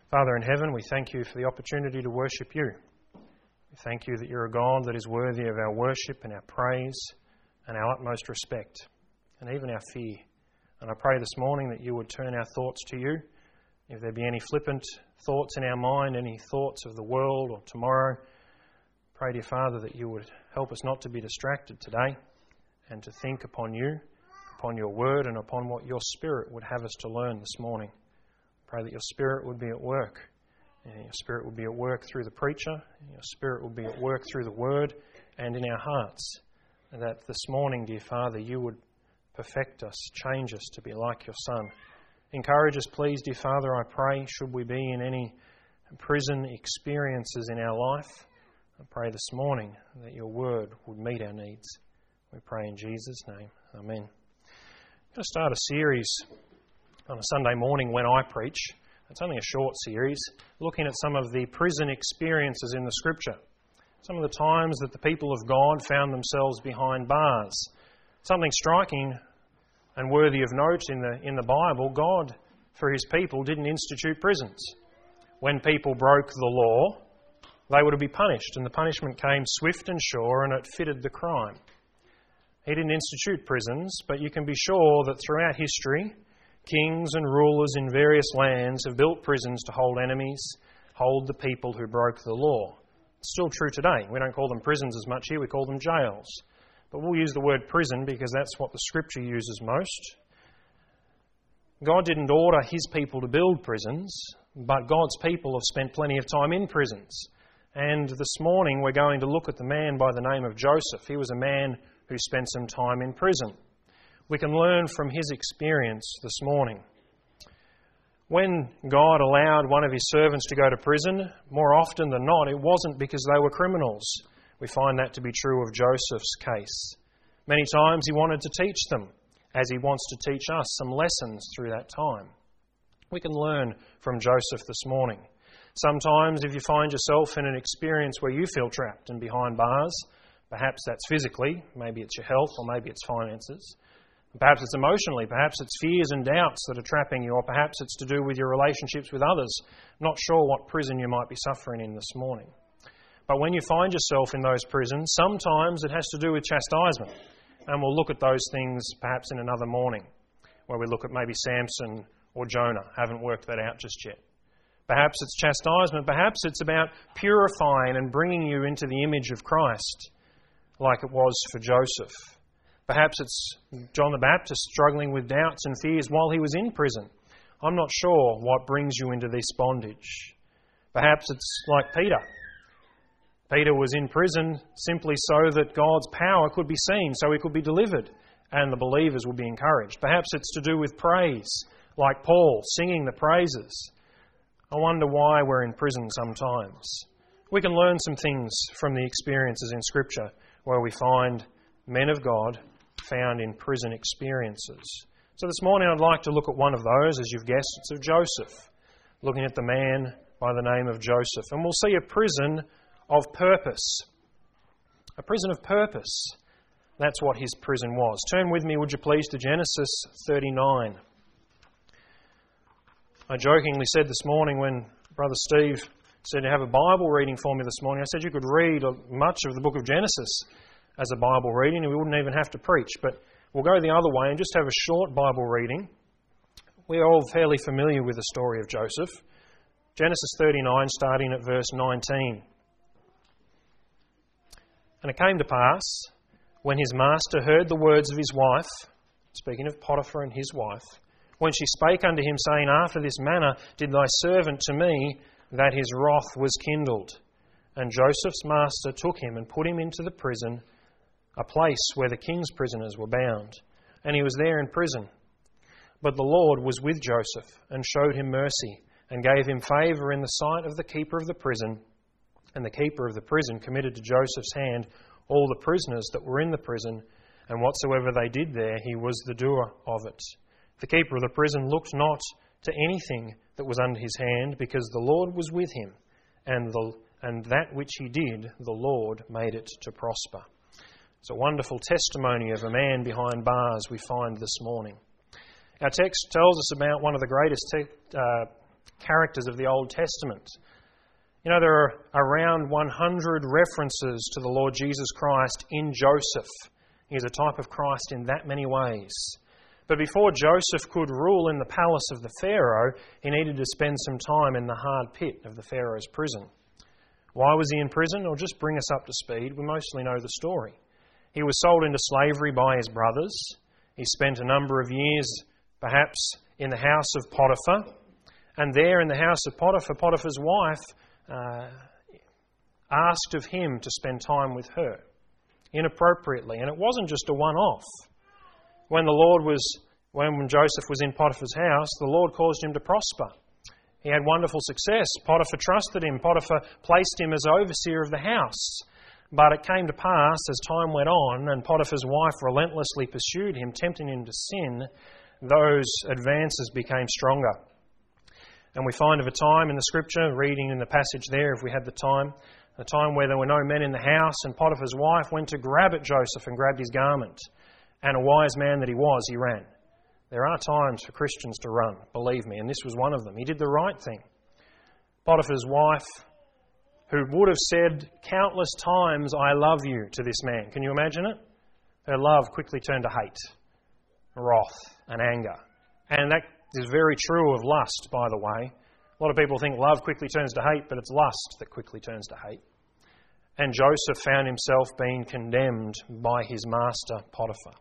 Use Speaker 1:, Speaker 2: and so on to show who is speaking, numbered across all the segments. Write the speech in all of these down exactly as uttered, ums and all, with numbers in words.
Speaker 1: Father in heaven, we thank you for the opportunity to worship you. We thank you that you're a God that is worthy of our worship and our praise and our utmost respect and even our fear. And I pray this morning that you would turn our thoughts to you. If there be any flippant thoughts in our mind, any thoughts of the world or tomorrow, pray, dear Father, that you would help us not to be distracted today and to think upon you, upon your word and upon what your Spirit would have us to learn this morning. Pray that your Spirit would be at work. And your Spirit would be at work through the preacher. And your Spirit would be at work through the Word and in our hearts. And that this morning, dear Father, you would perfect us, change us to be like your Son. Encourage us, please, dear Father, I pray, should we be in any prison experiences in our life, I pray this morning that your Word would meet our needs. We pray in Jesus' name. Amen. I'm going to start a series on a Sunday morning when I preach. It's only a short series, looking at some of the prison experiences in the Scripture. Some of the times that the people of God found themselves behind bars. Something striking and worthy of note in the, in the Bible, God, for His people, didn't institute prisons. When people broke the law, they were to be punished, and the punishment came swift and sure, and it fitted the crime. He didn't institute prisons, but you can be sure that throughout history, kings and rulers in various lands have built prisons to hold enemies, hold the people who broke the law. It's still true today. We don't call them prisons as much here, we call them jails. But we'll use the word prison because that's what the Scripture uses most. God didn't order His people to build prisons, but God's people have spent plenty of time in prisons. And this morning we're going to look at the man by the name of Joseph. He was a man who spent some time in prison. We can learn from his experience this morning. When God allowed one of His servants to go to prison, more often than not, it wasn't because they were criminals. We find that to be true of Joseph's case. Many times He wanted to teach them, as He wants to teach us some lessons through that time. We can learn from Joseph this morning. Sometimes if you find yourself in an experience where you feel trapped and behind bars, perhaps that's physically, maybe it's your health or maybe it's finances. Perhaps it's emotionally, perhaps it's fears and doubts that are trapping you, or perhaps it's to do with your relationships with others. Not sure what prison you might be suffering in this morning. But when you find yourself in those prisons, sometimes it has to do with chastisement. And we'll look at those things perhaps in another morning, where we look at maybe Samson or Jonah. Haven't worked that out just yet. Perhaps it's chastisement, perhaps it's about purifying and bringing you into the image of Christ, like it was for Joseph. Perhaps it's John the Baptist struggling with doubts and fears while he was in prison. I'm not sure what brings you into this bondage. Perhaps it's like Peter. Peter was in prison simply so that God's power could be seen, so he could be delivered, and the believers would be encouraged. Perhaps it's to do with praise, like Paul singing the praises. I wonder why we're in prison sometimes. We can learn some things from the experiences in Scripture where we find men of God found in prison experiences. So this morning I'd like to look at one of those, as you've guessed, it's of Joseph. Looking at the man by the name of Joseph. And we'll see a prison of purpose. A prison of purpose. That's what his prison was. Turn with me, would you please, to Genesis thirty-nine. I jokingly said this morning when Brother Steve said to have a Bible reading for me this morning, I said you could read much of the book of Genesis as a Bible reading and we wouldn't even have to preach. But we'll go the other way and just have a short Bible reading. We're all fairly familiar with the story of Joseph. Genesis thirty-nine, starting at verse nineteen. And it came to pass, when his master heard the words of his wife, speaking of Potiphar and his wife, when she spake unto him, saying, After this manner did thy servant to me, that his wrath was kindled. And Joseph's master took him and put him into the prison, a place where the king's prisoners were bound. And he was there in prison. But the Lord was with Joseph, and showed him mercy, and gave him favour in the sight of the keeper of the prison. And the keeper of the prison committed to Joseph's hand all the prisoners that were in the prison, and whatsoever they did there, he was the doer of it. The keeper of the prison looked not to anything that was under his hand, because the Lord was with him, and the and that which he did, the Lord made it to prosper. It's a wonderful testimony of a man behind bars we find this morning. Our text tells us about one of the greatest te- uh, characters of the Old Testament. You know, there are around one hundred references to the Lord Jesus Christ in Joseph. He is a type of Christ in that many ways. But before Joseph could rule in the palace of the Pharaoh, he needed to spend some time in the hard pit of the Pharaoh's prison. Why was he in prison? Or just bring us up to speed. We mostly know the story. He was sold into slavery by his brothers. He spent a number of years, perhaps, in the house of Potiphar. And there in the house of Potiphar, Potiphar's wife uh, asked of him to spend time with her inappropriately. And it wasn't just a one-off. When the Lord was, when Joseph was in Potiphar's house, the Lord caused him to prosper. He had wonderful success. Potiphar trusted him. Potiphar placed him as overseer of the house. But it came to pass, as time went on, and Potiphar's wife relentlessly pursued him, tempting him to sin, those advances became stronger. And we find of a time in the Scripture, reading in the passage there, if we had the time, a time where there were no men in the house, and Potiphar's wife went to grab at Joseph and grabbed his garment. And a wise man that he was, he ran. There are times for Christians to run, believe me, and this was one of them. He did the right thing. Potiphar's wife, who would have said countless times, "I love you," to this man. Can you imagine it? Her love quickly turned to hate, wrath, and anger. And that is very true of lust, by the way. A lot of people think love quickly turns to hate, but it's lust that quickly turns to hate. And Joseph found himself being condemned by his master, Potiphar.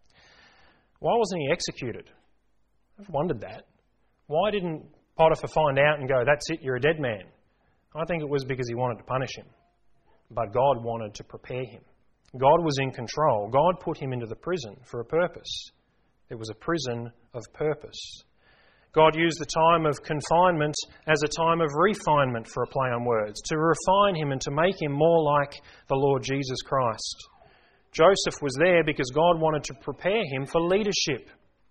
Speaker 1: Why wasn't he executed? I've wondered that. Why didn't Potiphar find out and go, "That's it, you're a dead man"? I think it was because he wanted to punish him. But God wanted to prepare him. God was in control. God put him into the prison for a purpose. It was a prison of purpose. God used the time of confinement as a time of refinement, for a play on words, to refine him and to make him more like the Lord Jesus Christ. Joseph was there because God wanted to prepare him for leadership.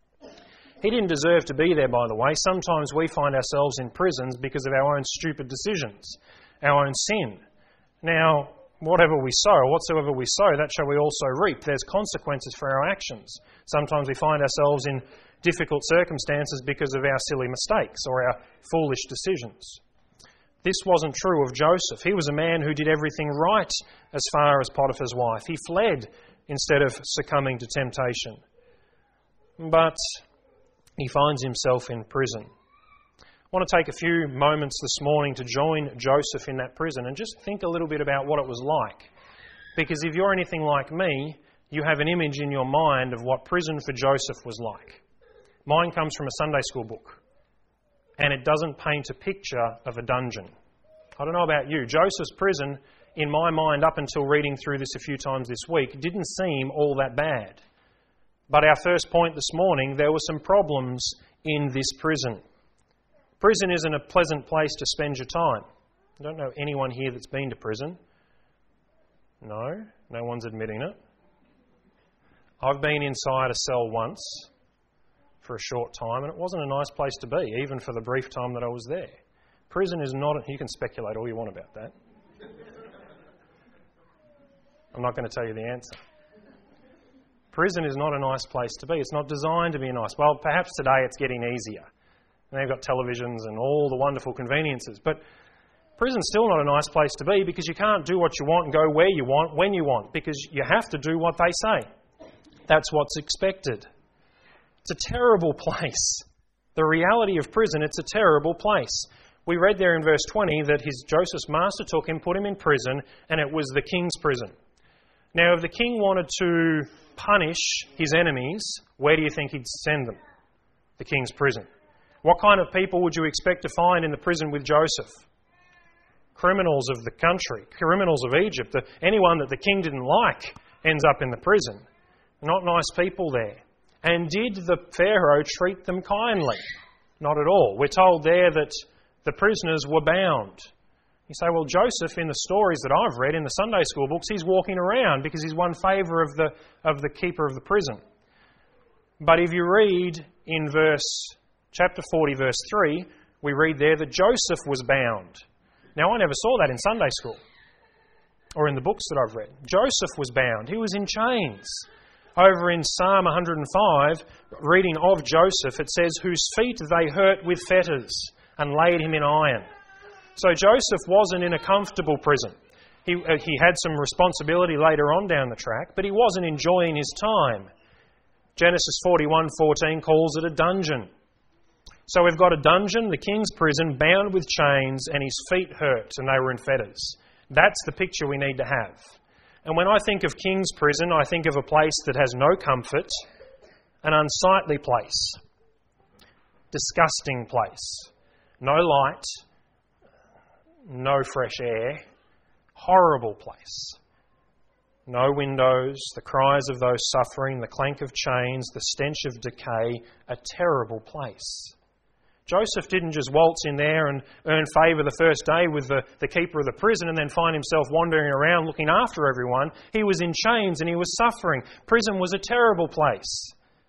Speaker 1: He didn't deserve to be there, by the way. Sometimes we find ourselves in prisons because of our own stupid decisions, our own sin. Now, whatever we sow, whatsoever we sow, that shall we also reap. There's consequences for our actions. Sometimes we find ourselves in difficult circumstances because of our silly mistakes or our foolish decisions. This wasn't true of Joseph. He was a man who did everything right as far as Potiphar's wife. He fled instead of succumbing to temptation. But he finds himself in prison. I want to take a few moments this morning to join Joseph in that prison and just think a little bit about what it was like. Because if you're anything like me, you have an image in your mind of what prison for Joseph was like. Mine comes from a Sunday school book. And it doesn't paint a picture of a dungeon. I don't know about you. Joseph's prison, in my mind, up until reading through this a few times this week, didn't seem all that bad. But our first point this morning, there were some problems in this prison. Prison isn't a pleasant place to spend your time. I don't know anyone here that's been to prison. No, no one's admitting it. I've been inside a cell once for a short time, and it wasn't a nice place to be, even for the brief time that I was there. Prison is not... You can speculate all you want about that. I'm not going to tell you the answer. Prison is not a nice place to be. It's not designed to be nice. Well, perhaps today it's getting easier. And they've got televisions and all the wonderful conveniences. But prison's still not a nice place to be because you can't do what you want and go where you want, when you want, because you have to do what they say. That's what's expected. It's a terrible place. The reality of prison, it's a terrible place. We read there in verse twenty that his Joseph's master took him, put him in prison, and it was the king's prison. Now, if the king wanted to punish his enemies, where do you think he'd send them? The king's prison. What kind of people would you expect to find in the prison with Joseph? Criminals of the country, criminals of Egypt. Anyone that the king didn't like ends up in the prison. Not nice people there. And did the Pharaoh treat them kindly? Not at all. We're told there that the prisoners were bound. You say, well, Joseph, in the stories that I've read in the Sunday school books, he's walking around because he's won favour of the, of the keeper of the prison. But if you read in verse, chapter forty, verse three, we read there that Joseph was bound. Now, I never saw that in Sunday school or in the books that I've read. Joseph was bound. He was in chains. Over in Psalm one oh five, reading of Joseph, it says, whose feet they hurt with fetters, and laid him in iron. So Joseph wasn't in a comfortable prison. He, uh, he had some responsibility later on down the track, but he wasn't enjoying his time. Genesis forty-one fourteen calls it a dungeon. So we've got a dungeon, the king's prison, bound with chains, and his feet hurt, and they were in fetters. That's the picture we need to have. And when I think of king's prison, I think of a place that has no comfort, an unsightly place, disgusting place, no light, no fresh air, horrible place. No windows, the cries of those suffering, the clank of chains, the stench of decay, a terrible place. Joseph didn't just waltz in there and earn favour the first day with the, the keeper of the prison and then find himself wandering around looking after everyone. He was in chains and he was suffering. Prison was a terrible place.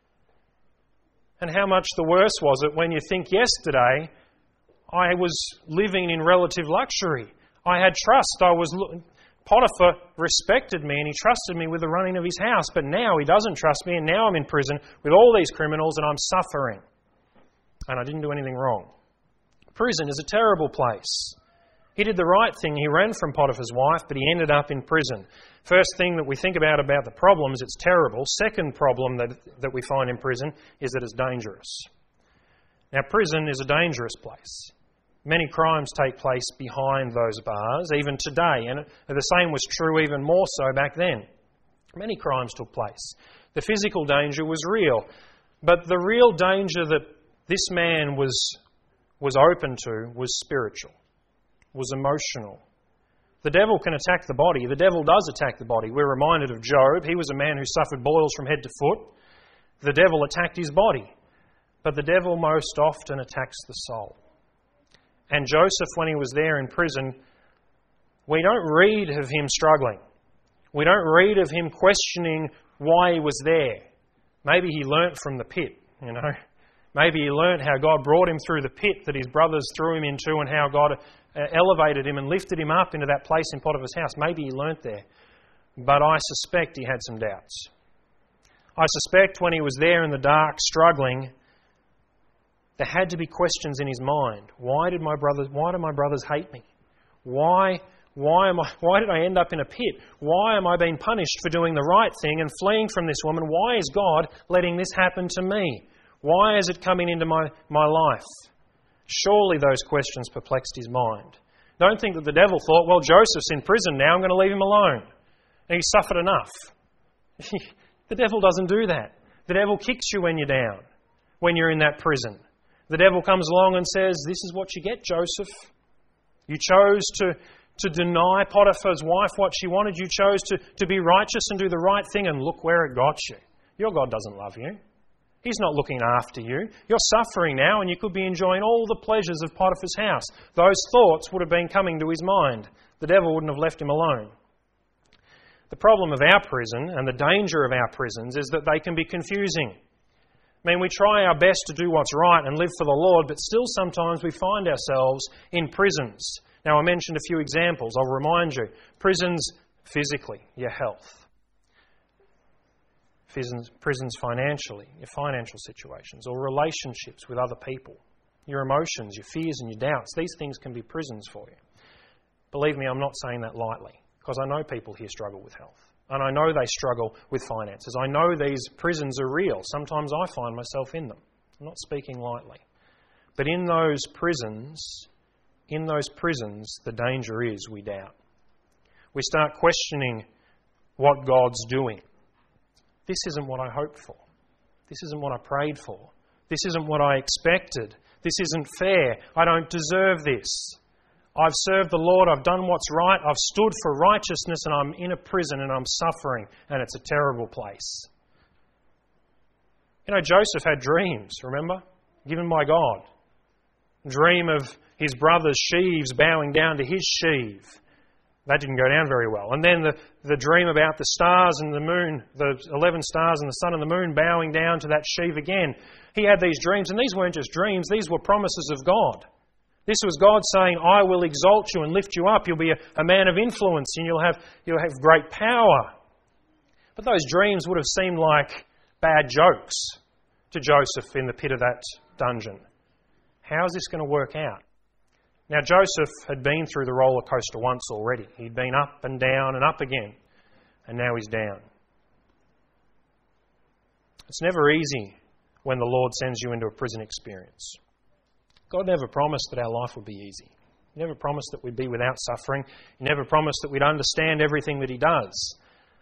Speaker 1: And how much the worse was it when you think yesterday I was living in relative luxury. I had trust. I was Potiphar respected me and he trusted me with the running of his house. But now he doesn't trust me and now I'm in prison with all these criminals and I'm suffering. And I didn't do anything wrong. Prison is a terrible place. He did the right thing. He ran from Potiphar's wife, but he ended up in prison. First thing that we think about about the problem is it's terrible. Second problem that, that we find in prison is that it's dangerous. Now, prison is a dangerous place. Many crimes take place behind those bars, even today, and the same was true even more so back then. Many crimes took place. The physical danger was real, but the real danger that this man was, was open to was spiritual, was emotional. The devil can attack the body. The devil does attack the body. We're reminded of Job. He was a man who suffered boils from head to foot. The devil attacked his body. But the devil most often attacks the soul. And Joseph, when he was there in prison, we don't read of him struggling. We don't read of him questioning why he was there. Maybe he learnt from the pit, you know. Maybe he learnt how God brought him through the pit that his brothers threw him into and how God elevated him and lifted him up into that place in Potiphar's house. Maybe he learnt there. But I suspect he had some doubts. I suspect when he was there in the dark struggling, there had to be questions in his mind. Why did my brothers, why do my brothers hate me? Why, why, am I, why did I end up in a pit? Why am I being punished for doing the right thing and fleeing from this woman? Why is God letting this happen to me? Why is it coming into my, my life? Surely those questions perplexed his mind. Don't think that the devil thought, well, Joseph's in prison now, I'm going to leave him alone. And he's suffered enough. The devil doesn't do that. The devil kicks you when you're down, when you're in that prison. The devil comes along and says, this is what you get, Joseph. You chose to, to deny Potiphar's wife what she wanted. You chose to, to be righteous and do the right thing, and look where it got you. Your God doesn't love you. He's not looking after you. You're suffering now and you could be enjoying all the pleasures of Potiphar's house. Those thoughts would have been coming to his mind. The devil wouldn't have left him alone. The problem of our prison and the danger of our prisons is that they can be confusing. I mean, we try our best to do what's right and live for the Lord, but still sometimes we find ourselves in prisons. Now, I mentioned a few examples. I'll remind you. Prisons physically, your health. Prisons, prisons financially, your financial situations, or relationships with other people, your emotions, your fears and your doubts. These things can be prisons for you. Believe me, I'm not saying that lightly, because I know people here struggle with health. And I know they struggle with finances. I know these prisons are real. Sometimes I find myself in them. I'm not speaking lightly. But in those prisons, in those prisons, the danger is we doubt. We start questioning what God's doing. This isn't what I hoped for. This isn't what I prayed for. This isn't what I expected. This isn't fair. I don't deserve this. I've served the Lord. I've done what's right. I've stood for righteousness and I'm in a prison and I'm suffering and it's a terrible place. You know, Joseph had dreams, remember? Given by God. Dream of his brother's sheaves bowing down to his sheave. That didn't go down very well. And then the, the dream about the stars and the moon, the eleven stars and the sun and the moon bowing down to that sheaf again. He had these dreams, and these weren't just dreams, these were promises of God. This was God saying, I will exalt you and lift you up. You'll be a, a man of influence and you'll have, you'll have great power. But those dreams would have seemed like bad jokes to Joseph in the pit of that dungeon. How is this going to work out? Now, Joseph had been through the roller coaster once already. He'd been up and down and up again, and now he's down. It's never easy when the Lord sends you into a prison experience. God never promised that our life would be easy. He never promised that we'd be without suffering. He never promised that we'd understand everything that He does.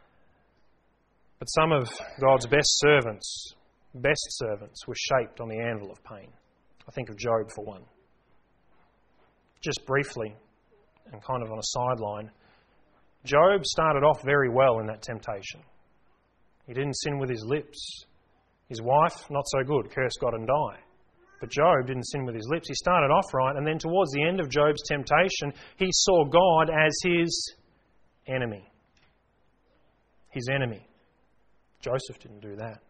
Speaker 1: But some of God's best servants, best servants, were shaped on the anvil of pain. I think of Job for one. Just briefly, and kind of on a sideline, Job started off very well in that temptation. He didn't sin with his lips. His wife, not so good, curse God and die. But Job didn't sin with his lips. He started off right, and then towards the end of Job's temptation, he saw God as his enemy. His enemy. Joseph didn't do that.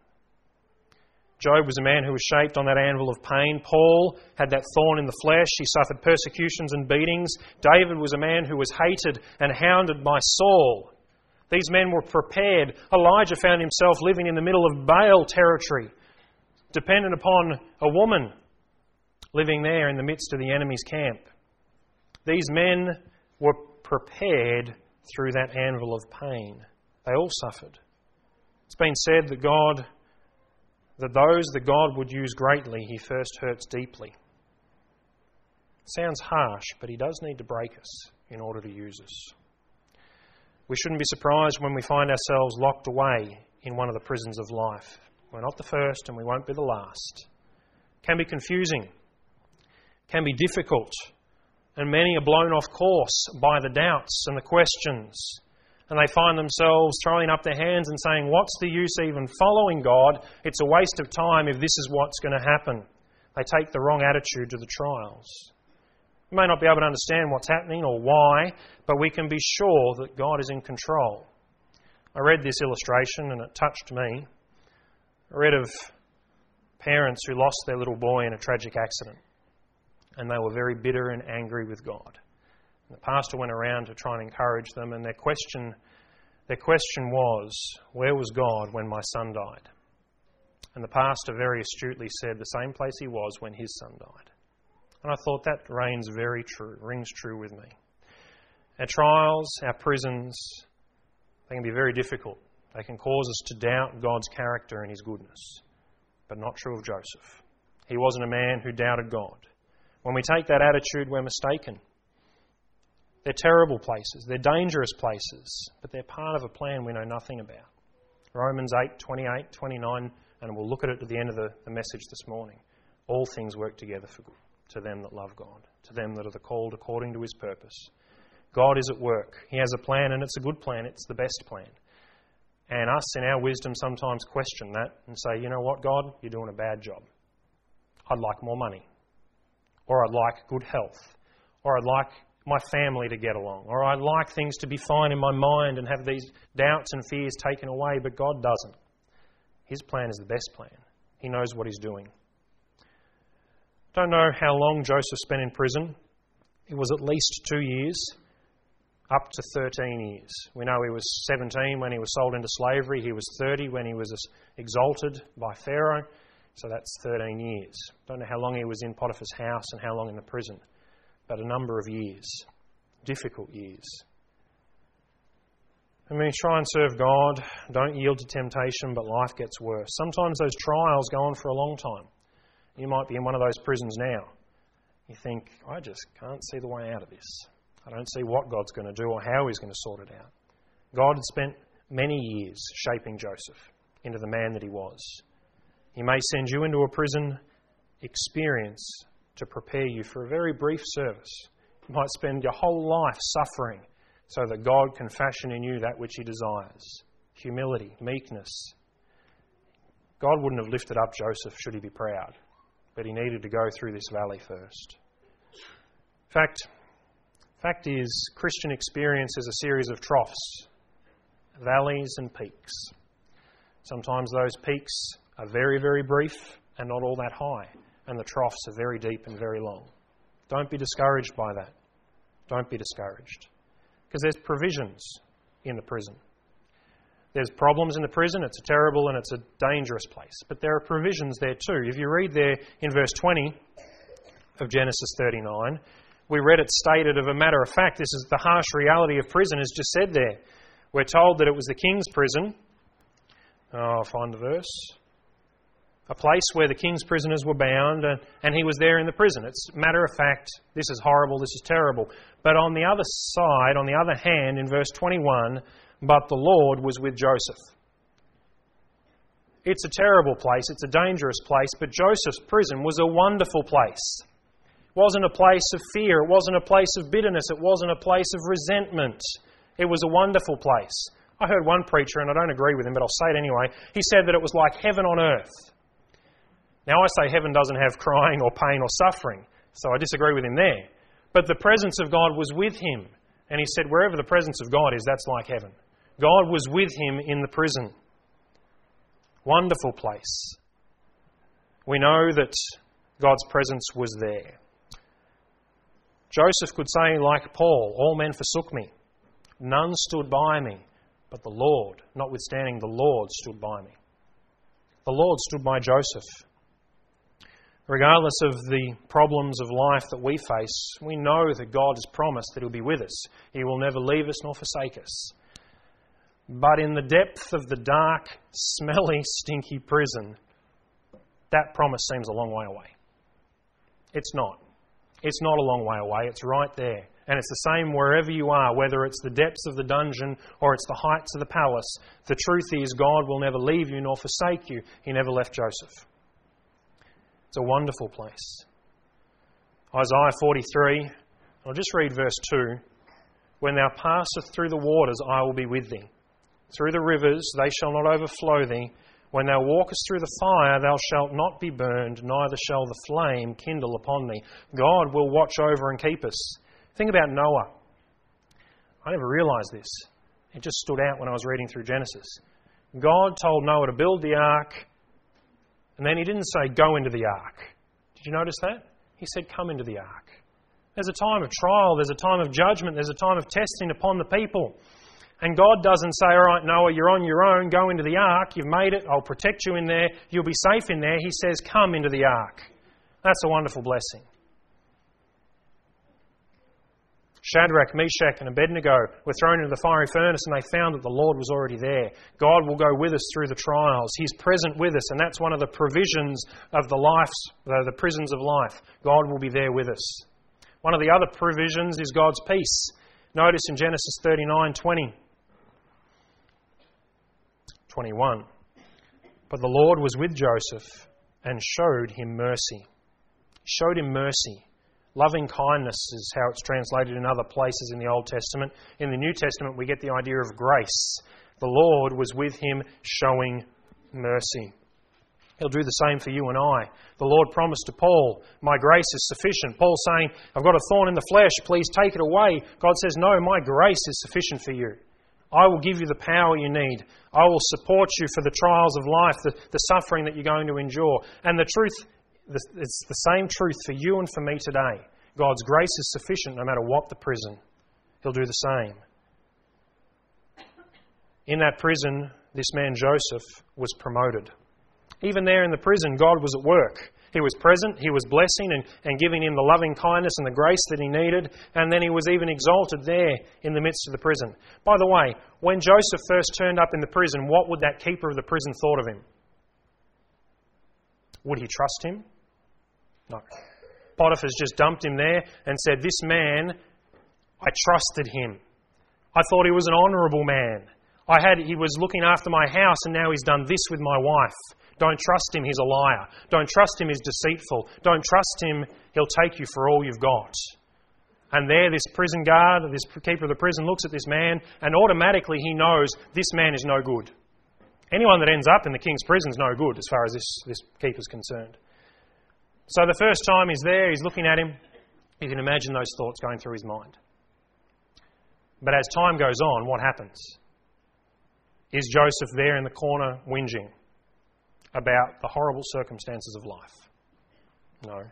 Speaker 1: Job was a man who was shaped on that anvil of pain. Paul had that thorn in the flesh. He suffered persecutions and beatings. David was a man who was hated and hounded by Saul. These men were prepared. Elijah found himself living in the middle of Baal territory, dependent upon a woman living there in the midst of the enemy's camp. These men were prepared through that anvil of pain. They all suffered. It's been said that God... that those that God would use greatly, He first hurts deeply. Sounds harsh, but He does need to break us in order to use us. We shouldn't be surprised when we find ourselves locked away in one of the prisons of life. We're not the first and we won't be the last. It can be confusing, can be difficult, and many are blown off course by the doubts and the questions. And they find themselves throwing up their hands and saying, what's the use even following God? It's a waste of time if this is what's going to happen. They take the wrong attitude to the trials. We may not be able to understand what's happening or why, but we can be sure that God is in control. I read this illustration and it touched me. I read of parents who lost their little boy in a tragic accident, and they were very bitter and angry with God. The pastor went around to try and encourage them, and their question, their question was, where was God when my son died? And the pastor very astutely said the same place he was when his son died. And I thought that reigns very true, rings true with me. Our trials, our prisons, they can be very difficult. They can cause us to doubt God's character and His goodness. But not true of Joseph. He wasn't a man who doubted God. When we take that attitude, we're mistaken. They're terrible places. They're dangerous places. But they're part of a plan we know nothing about. Romans eight, twenty-eight, twenty-nine, and we'll look at it at the end of the, the message this morning. All things work together for good to them that love God, to them that are called according to His purpose. God is at work. He has a plan, and it's a good plan. It's the best plan. And us, in our wisdom, sometimes question that and say, you know what, God, you're doing a bad job. I'd like more money. Or I'd like good health. Or I'd like my family to get along, or I'd like things to be fine in my mind and have these doubts and fears taken away, but God doesn't. His plan is the best plan. He knows what He's doing. Don't know how long Joseph spent in prison. It was at least two years, up to thirteen years. We know he was seventeen when he was sold into slavery. He was thirty when he was exalted by Pharaoh, so that's thirteen years. Don't know how long he was in Potiphar's house and how long in the prison. But a number of years, difficult years. And when you try and serve God, don't yield to temptation, but life gets worse. Sometimes those trials go on for a long time. You might be in one of those prisons now. You think, I just can't see the way out of this. I don't see what God's going to do or how He's going to sort it out. God had spent many years shaping Joseph into the man that he was. He may send you into a prison experience to prepare you for a very brief service. You might spend your whole life suffering so that God can fashion in you that which He desires. Humility, meekness. God wouldn't have lifted up Joseph should he be proud, but he needed to go through this valley first. Fact, fact is, Christian experience is a series of troughs, valleys and peaks. Sometimes those peaks are very, very brief and not all that high. And the troughs are very deep and very long. Don't be discouraged by that. Don't be discouraged. Because there's provisions in the prison. There's problems in the prison. It's a terrible and it's a dangerous place. But there are provisions there too. If you read there in verse twenty, of Genesis thirty-nine. We read it stated of a matter of fact. This is the harsh reality of prison is just said there. We're told that it was the king's prison. Oh, I'll find the verse. A place where the king's prisoners were bound, and, and he was there in the prison. It's matter of fact, this is horrible, this is terrible. But on the other side, on the other hand, in verse twenty-one, but the Lord was with Joseph. It's a terrible place, it's a dangerous place, but Joseph's prison was a wonderful place. It wasn't a place of fear, it wasn't a place of bitterness, it wasn't a place of resentment. It was a wonderful place. I heard one preacher, and I don't agree with him, but I'll say it anyway. He said that it was like heaven on earth. Now I say heaven doesn't have crying or pain or suffering, so I disagree with him there. But the presence of God was with him. And he said wherever the presence of God is, that's like heaven. God was with him in the prison. Wonderful place. We know that God's presence was there. Joseph could say like Paul, all men forsook me. None stood by me, but the Lord, notwithstanding the Lord stood by me. The Lord stood by Joseph. Regardless of the problems of life that we face, we know that God has promised that He'll be with us. He will never leave us nor forsake us. But in the depth of the dark, smelly, stinky prison, that promise seems a long way away. It's not. It's not a long way away. It's right there. And it's the same wherever you are, whether it's the depths of the dungeon or it's the heights of the palace. The truth is God will never leave you nor forsake you. He never left Joseph. It's a wonderful place. Isaiah forty-three, I'll just read verse two. When thou passest through the waters, I will be with thee. Through the rivers, they shall not overflow thee. When thou walkest through the fire, thou shalt not be burned, neither shall the flame kindle upon thee. God will watch over and keep us. Think about Noah. I never realised this. It just stood out when I was reading through Genesis. God told Noah to build the ark, and then He didn't say, go into the ark. Did you notice that? He said, come into the ark. There's a time of trial, there's a time of judgment, there's a time of testing upon the people. And God doesn't say, all right, Noah, you're on your own, go into the ark, you've made it, I'll protect you in there, you'll be safe in there. He says, come into the ark. That's a wonderful blessing. Shadrach, Meshach and Abednego were thrown into the fiery furnace and they found that the Lord was already there. God will go with us through the trials. He's present with us, and that's one of the provisions of the life, the prisons of life. God will be there with us. One of the other provisions is God's peace. Notice in Genesis thirty-nine twenty, twenty-one. But the Lord was with Joseph and showed him mercy. Showed him mercy. Loving kindness is how it's translated in other places in the Old Testament. In the New Testament, we get the idea of grace. The Lord was with him, showing mercy. He'll do the same for you and I. The Lord promised to Paul, my grace is sufficient. Paul saying, I've got a thorn in the flesh, please take it away. God says, no, my grace is sufficient for you. I will give you the power you need. I will support you for the trials of life, the, the suffering that you're going to endure. And the truth, it's the same truth for you and for me today. God's grace is sufficient no matter what the prison. He'll do the same. In that prison, this man Joseph was promoted. Even there in the prison, God was at work. He was present, He was blessing and, and giving him the loving kindness and the grace that he needed, and then he was even exalted there in the midst of the prison. By the way, when Joseph first turned up in the prison, what would that keeper of the prison thought of him? Would he trust him? No. Potiphar's just dumped him there and said, this man, I trusted him. I thought he was an honourable man. I had he was looking after my house and now he's done this with my wife. Don't trust him, he's a liar. Don't trust him, he's deceitful. Don't trust him, he'll take you for all you've got. And there this prison guard, this keeper of the prison looks at this man and automatically he knows this man is no good. Anyone that ends up in the king's prison is no good as far as this, this keeper's concerned. So the first time he's there, he's looking at him. You can imagine those thoughts going through his mind. But as time goes on, what happens? Is Joseph there in the corner whinging about the horrible circumstances of life? No.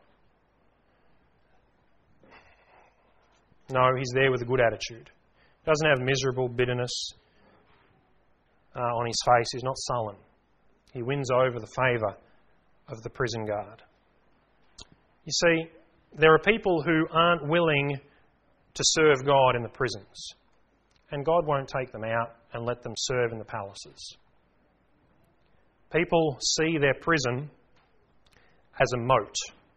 Speaker 1: No, he's there with a good attitude. Doesn't have miserable bitterness uh, on his face. He's not sullen. He wins over the favour of the prison guard. You see, there are people who aren't willing to serve God in the prisons, and God won't take them out and let them serve in the palaces. People see their prison as a moat.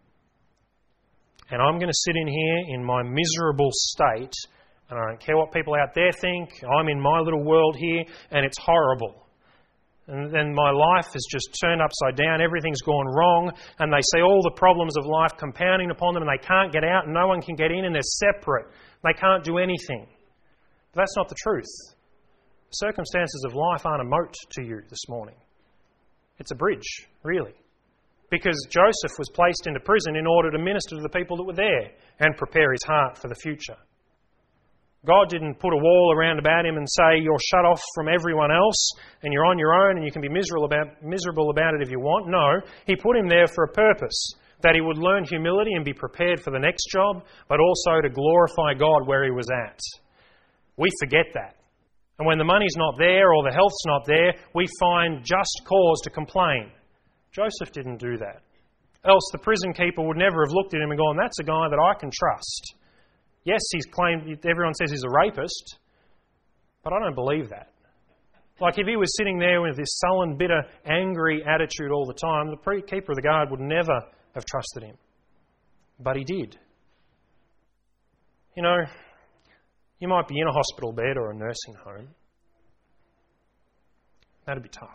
Speaker 1: And I'm going to sit in here in my miserable state, and I don't care what people out there think. I'm in my little world here, and it's horrible. And then my life is just turned upside down. Everything's gone wrong, and they see all the problems of life compounding upon them, and they can't get out, and no one can get in, and they're separate. They can't do anything. But that's not the truth. The circumstances of life aren't a moat to you this morning. It's a bridge, really. Because Joseph was placed into prison in order to minister to the people that were there and prepare his heart for the future. God didn't put a wall around about him and say, you're shut off from everyone else and you're on your own and you can be miserable about, miserable about it if you want. No, He put him there for a purpose, that he would learn humility and be prepared for the next job, but also to glorify God where he was at. We forget that. And when the money's not there or the health's not there, we find just cause to complain. Joseph didn't do that. Else the prison keeper would never have looked at him and gone, that's a guy that I can trust. Yes, he's claimed, everyone says he's a rapist, but I don't believe that. Like if he was sitting there with this sullen, bitter, angry attitude all the time, the keeper of the guard would never have trusted him. But he did. You know, you might be in a hospital bed or a nursing home. That'd be tough.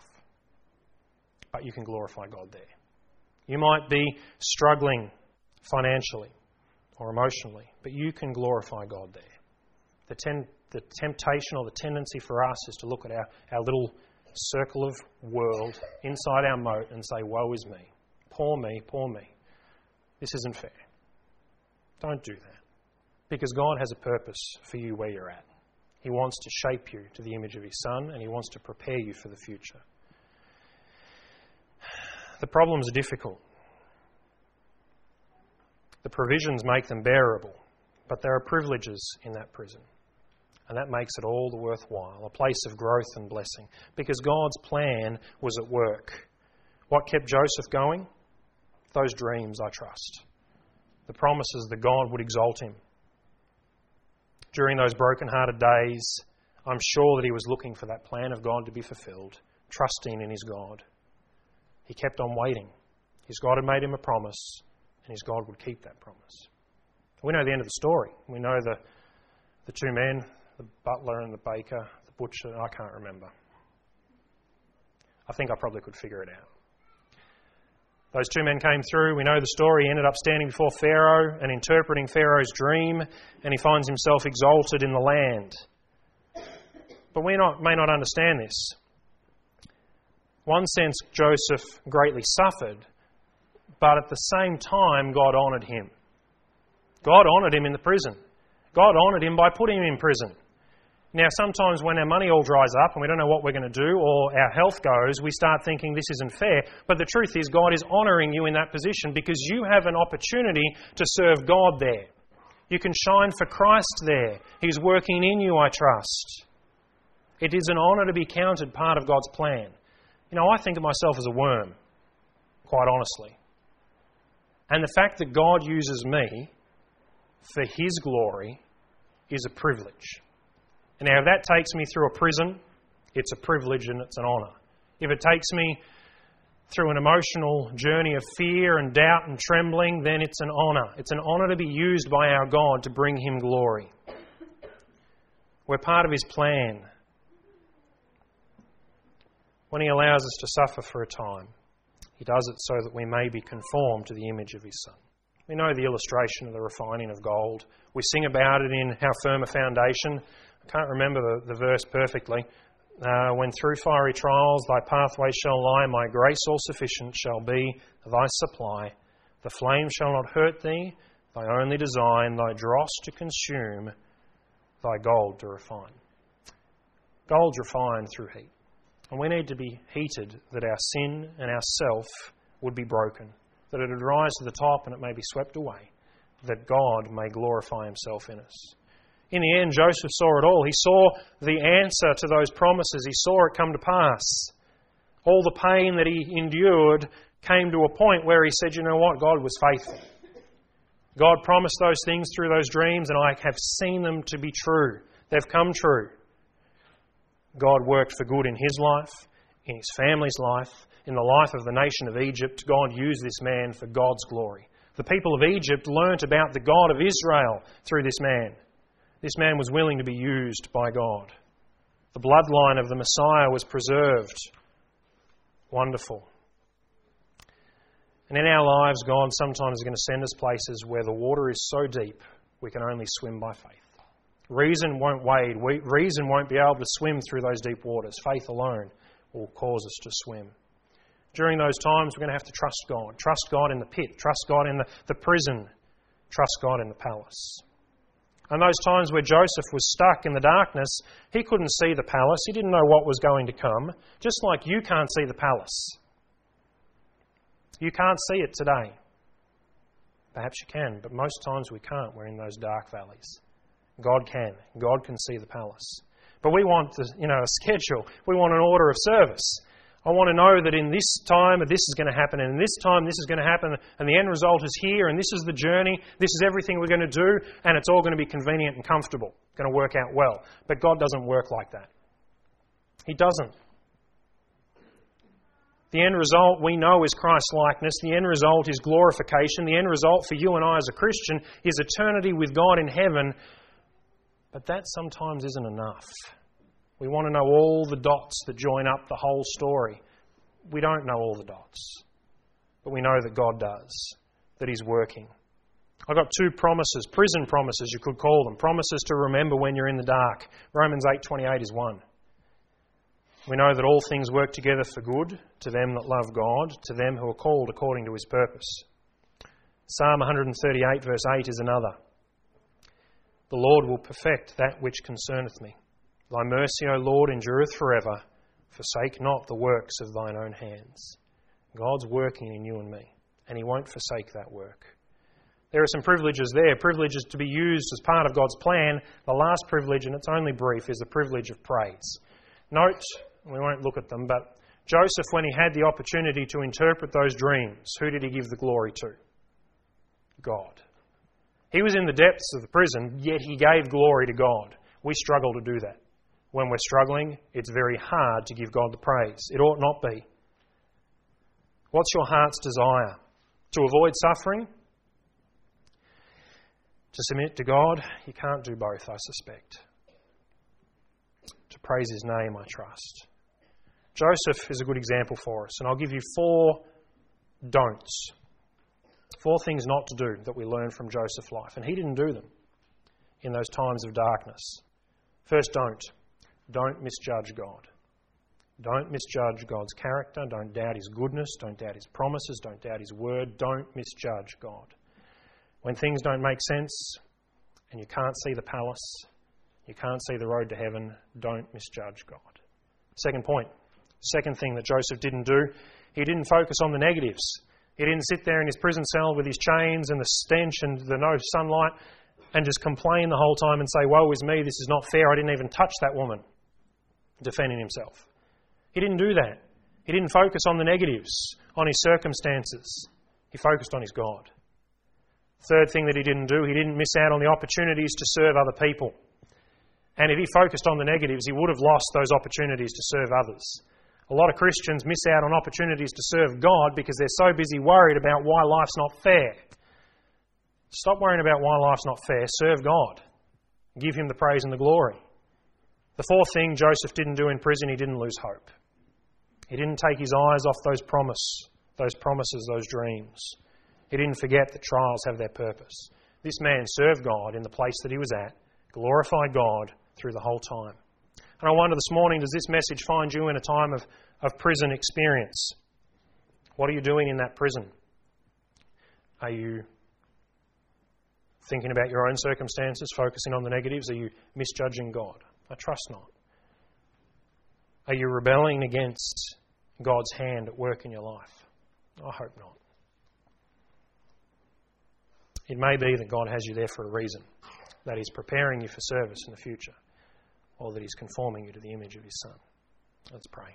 Speaker 1: But you can glorify God there. You might be struggling financially or emotionally, but you can glorify God there. The, ten, the temptation or the tendency for us is to look at our, our little circle of world inside our moat and say, woe is me. Poor me, poor me. This isn't fair. Don't do that. Because God has a purpose for you where you're at. He wants to shape you to the image of His Son, and He wants to prepare you for the future. The problems are difficult. The provisions make them bearable, but there are privileges in that prison. And that makes it all the worthwhile, a place of growth and blessing, because God's plan was at work. What kept Joseph going? Those dreams, I trust. The promises that God would exalt him. During those broken-hearted days, I'm sure that he was looking for that plan of God to be fulfilled, trusting in his God. He kept on waiting. His God had made him a promise, and his God would keep that promise. We know the end of the story. We know the, the two men, the butler and the baker, the butcher, I can't remember. I think I probably could figure it out. Those two men came through. We know the story. He ended up standing before Pharaoh and interpreting Pharaoh's dream, and he finds himself exalted in the land. But we not, may not understand this. One sense, Joseph greatly suffered, but at the same time, God honoured him. God honoured him in the prison. God honoured him by putting him in prison. Now, sometimes when our money all dries up and we don't know what we're going to do, or our health goes, we start thinking this isn't fair. But the truth is, God is honouring you in that position because you have an opportunity to serve God there. You can shine for Christ there. He's working in you, I trust. It is an honour to be counted part of God's plan. You know, I think of myself as a worm, quite honestly. And the fact that God uses me for His glory is a privilege. Now, if that takes me through a prison, it's a privilege and it's an honour. If it takes me through an emotional journey of fear and doubt and trembling, then it's an honour. It's an honour to be used by our God to bring Him glory. We're part of His plan. When He allows us to suffer for a time, He does it so that we may be conformed to the image of His Son. We know the illustration of the refining of gold. We sing about it in How Firm a Foundation. I can't remember the, the verse perfectly. Uh, when through fiery trials thy pathway shall lie, my grace all sufficient shall be thy supply. The flame shall not hurt thee, thy only design, thy dross to consume, thy gold to refine. Gold's refined through heat. And we need to be heated that our sin and our self would be broken, that it would rise to the top and it may be swept away, that God may glorify Himself in us. In the end, Joseph saw it all. He saw the answer to those promises. He saw it come to pass. All the pain that he endured came to a point where he said, you know what, God was faithful. God promised those things through those dreams, and I have seen them to be true. They've come true. God worked for good in his life, in his family's life, in the life of the nation of Egypt. God used this man for God's glory. The people of Egypt learnt about the God of Israel through this man. This man was willing to be used by God. The bloodline of the Messiah was preserved. Wonderful. And in our lives, God sometimes is going to send us places where the water is so deep we can only swim by faith. Reason won't wade. Reason won't be able to swim through those deep waters. Faith alone will cause us to swim. During those times, we're going to have to trust God. Trust God in the pit. Trust God in the, the prison. Trust God in the palace. And those times where Joseph was stuck in the darkness, he couldn't see the palace. He didn't know what was going to come. Just like you can't see the palace. You can't see it today. Perhaps you can, but most times we can't. We're in those dark valleys. God can. God can see the palace. But we want, the, you know, a schedule. We want an order of service. I want to know that in this time this is going to happen, and in this time this is going to happen, and the end result is here, and this is the journey, this is everything we're going to do, and it's all going to be convenient and comfortable. It's going to work out well. But God doesn't work like that. He doesn't. The end result we know is Christ-likeness. The end result is glorification. The end result for you and I as a Christian is eternity with God in heaven. But that sometimes isn't enough. We want to know all the dots that join up the whole story. We don't know all the dots. But we know that God does, that He's working. I've got two promises, prison promises you could call them, promises to remember when you're in the dark. Romans eight twenty-eight is one. We know that all things work together for good to them that love God, to them who are called according to His purpose. Psalm one thirty-eight verse eight is another. The Lord will perfect that which concerneth me. Thy mercy, O Lord, endureth forever. Forsake not the works of thine own hands. God's working in you and me, and He won't forsake that work. There are some privileges there, privileges to be used as part of God's plan. The last privilege, and it's only brief, is the privilege of praise. Note, we won't look at them, but Joseph, when he had the opportunity to interpret those dreams, who did he give the glory to? God. He was in the depths of the prison, yet he gave glory to God. We struggle to do that. When we're struggling, it's very hard to give God the praise. It ought not be. What's your heart's desire? To avoid suffering? To submit to God? You can't do both, I suspect. To praise His name, I trust. Joseph is a good example for us, and I'll give you four don'ts. Four things not to do that we learn from Joseph's life, and he didn't do them in those times of darkness. First don't. Don't misjudge God. Don't misjudge God's character. Don't doubt His goodness. Don't doubt His promises. Don't doubt His word. Don't misjudge God. When things don't make sense and you can't see the palace, you can't see the road to heaven, don't misjudge God. Second point. Second thing that Joseph didn't do, he didn't focus on the negatives. He didn't sit there in his prison cell with his chains and the stench and the no sunlight and just complain the whole time and say, woe is me, this is not fair, I didn't even touch that woman, defending himself. He didn't do that. He didn't focus on the negatives, on his circumstances. He focused on his God. Third thing that he didn't do, he didn't miss out on the opportunities to serve other people. And if he focused on the negatives, he would have lost those opportunities to serve others. A lot of Christians miss out on opportunities to serve God because they're so busy worried about why life's not fair. Stop worrying about why life's not fair. Serve God. Give Him the praise and the glory. The fourth thing Joseph didn't do in prison, he didn't lose hope. He didn't take his eyes off those promise, those promises, those dreams. He didn't forget that trials have their purpose. This man served God in the place that he was at, glorified God through the whole time. And I wonder this morning, does this message find you in a time of, of prison experience? What are you doing in that prison? Are you thinking about your own circumstances, focusing on the negatives? Are you misjudging God? I trust not. Are you rebelling against God's hand at work in your life? I hope not. It may be that God has you there for a reason, that He's preparing you for service in the future, or that He's conforming you to the image of His Son. Let's pray.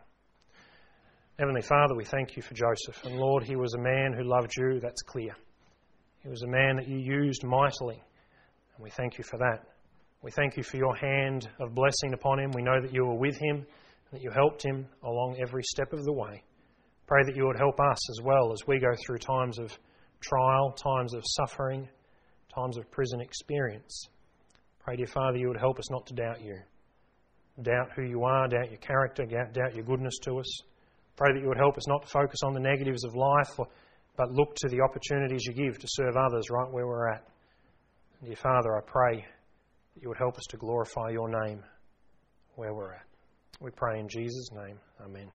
Speaker 1: Heavenly Father, we thank You for Joseph. And Lord, he was a man who loved You, that's clear. He was a man that you used mightily, and we thank you for that. We thank you for your hand of blessing upon him. We know that you were with him and that you helped him along every step of the way. Pray that you would help us as well as we go through times of trial, times of suffering, times of prison experience. Pray, dear Father, you would help us not to doubt you. Doubt who you are, doubt your character, doubt your goodness to us. Pray that you would help us not to focus on the negatives of life, but look to the opportunities you give to serve others right where we're at. And dear Father, I pray that you would help us to glorify your name where we're at. We pray in Jesus' name. Amen.